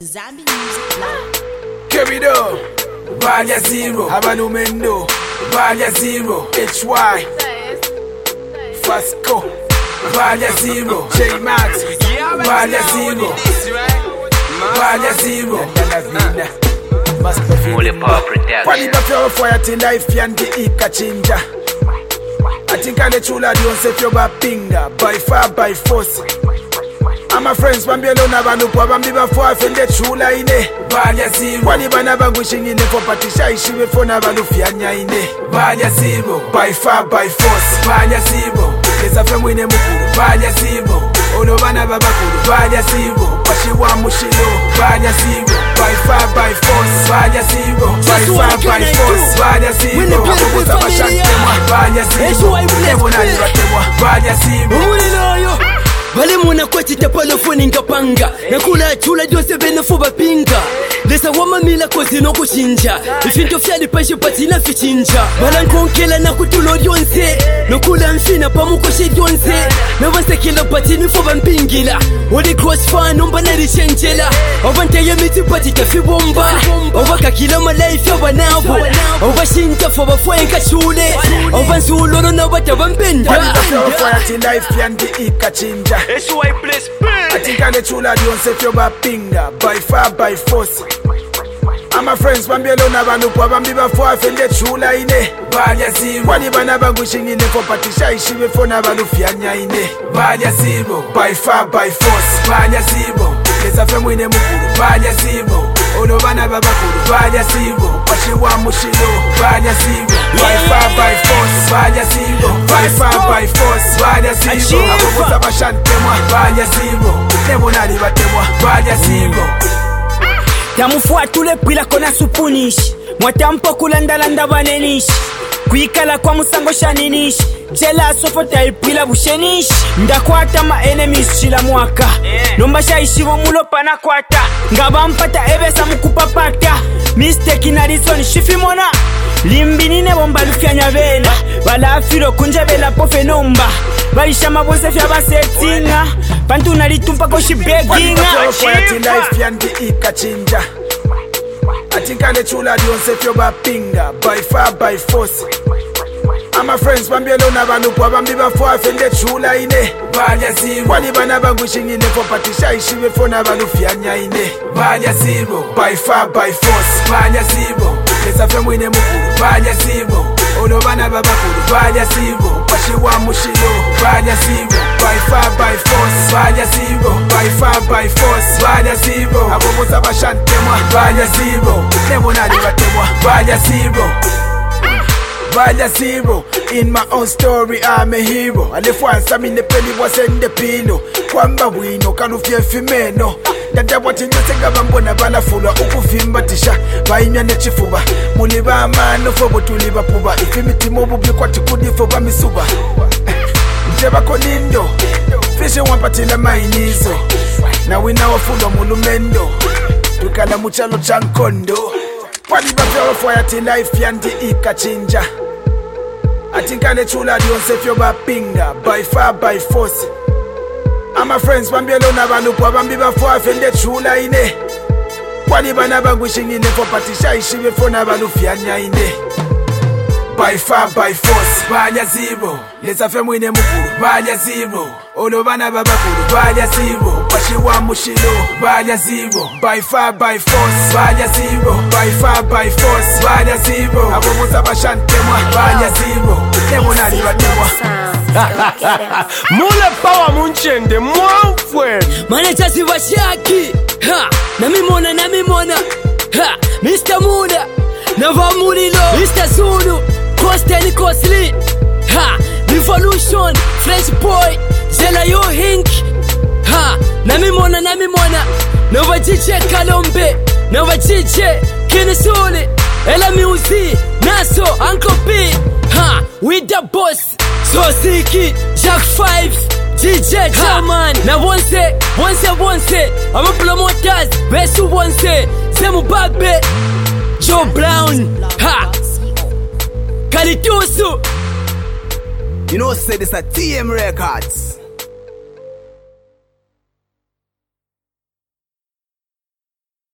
Zambi Music Live. Kevido, Valia Zero, Abanumendo, Valia Zero, HY, Fasco, Valia Zero, J Max, Valia Zero, Valia Zero, Kwani bafyo fire till life yandi ikachinja. I think I let you la dionse fyo bapinga, by far by force. I'm a friends bambelo na banupo bambi bafo afende chula ine Valia Zero kwani bana bangushing ine for patisha ishiwe for na balufyanya ine Valia Zero by far by force Valia Zero lesa fe mwine mukuru Valia Zero ono bana babakuru Valia Zero washiwa mushilo Valia Zero by far by force Valia Zero by far by force Valia Zero abubuza bashantemwa Valia Zero nebona libatemwa Valia Zero Vale muna kwa titapalo funi ngapanga nakula chula jose bene fo bapinga lesa wama mila kozi no kushinja ifinto fyali pashe patina fichinja bala nkonkela na kutulo yonse nokula mfina pamukoshe yonse navansekela patini fo bampingila odi crossfire nomba na rishenjela ovanteye miti patika fibomba ovakakila malaife yabanabo ovashinja fo bafwenka chule ovansulolo na batabampenda HY place I think I let you la dionse fyo bapinga by far by force I'm a friends bambelo na banupo bambi bafo afende chula ine Valia Zero kwani bana bangushing ine for patisha ishiwe for na balufyanya ine Valia Zero by far by force Valia Zero lesa fe mwine mukuru Valia Zero ono bana babakuru Valia Zero washiwa mushilo Valia Zero by far by force Valia Zero by far by force Valia Zero abubuza bashantemwa Valia Zero nebona libatemwa Valia Zero tamufuatule pwila kona supunishi mwatampo kulandalanda banenishi kwikala kwa musango shaninishi jela sofota ipwila bushenishi ndakwata ma enemies chila mwaka nomba shaishivo mulopa na kwata ngabampata ebesa mukupapata mistake na reason shifimona limbinine bomba lufyanya bena balafiro kunja bela pofe nomba balishama bonse fya basetinga bantu nalitumpa ko shibeginga life yandi ikachinja I think I let you la dionse fyo bapinga by far by force I'm a friends bambelo na banupo bambi bafo afende chula ine Valia Zero kwani bana bangushing ine for patisha ishiwe for na balufyanya ine Valia Zero by far by force Valia Zero lesa fe mwine mukuru Valia Zero ono bana babakuru Valia Zero washiwa mushilo Valia Zero by far by force Valia Zero by far by force Valia Zero abubuza bashantemwa Valia Zero nebona libatemwa Valia Zero Valia Zero, in my own story I'm a hero. And if once I'm in the penny was in the pino kwamba wino kanufye fimeno dada wati nyotenga bambona bala fula ukufimba tisha bainya nechifuba muliba amano fobo tuliba puba ifimiti mobu bikwati kudifo bamisuba njeba konindo fishe wampatila mainizo na wina wafulo mulumendo tukala muchalo chankondo kwani bafyo fire till life yandi ikachinja I think I let you la dionse fyo bapinga by far by force I'm a friends bambelo na banupo bambi bafo afende chula ine kwani bana bangushing ine for patisha ishiwe for na balufyanya ine by far by force Valia Zero lesa fe mwine mukuru Valia Zero ono bana babakuru Valia Zero washiwa mushilo Valia Zero by far by force Valia Zero by far by force Valia Zero abubuza bashantemwa Valia Zero nebona libatemwa Mule power munchende mwamfwe Manager Sivashaki ha namimona ha Mr. Muda Nava Murilo Mr. Zulu Costen Costly ha Revolution Fresh Boy Zela Yo Hink ha namimona Nova DJ Kalombe Nova DJ Kinesole Ela Music Naso Uncle P ha with the boss So Siki Jack 5 DJ Chairman na bonse I'm a promoters Besu bonse Semu Babe Joe Brown ha Kalitusu You know say this a TM Records.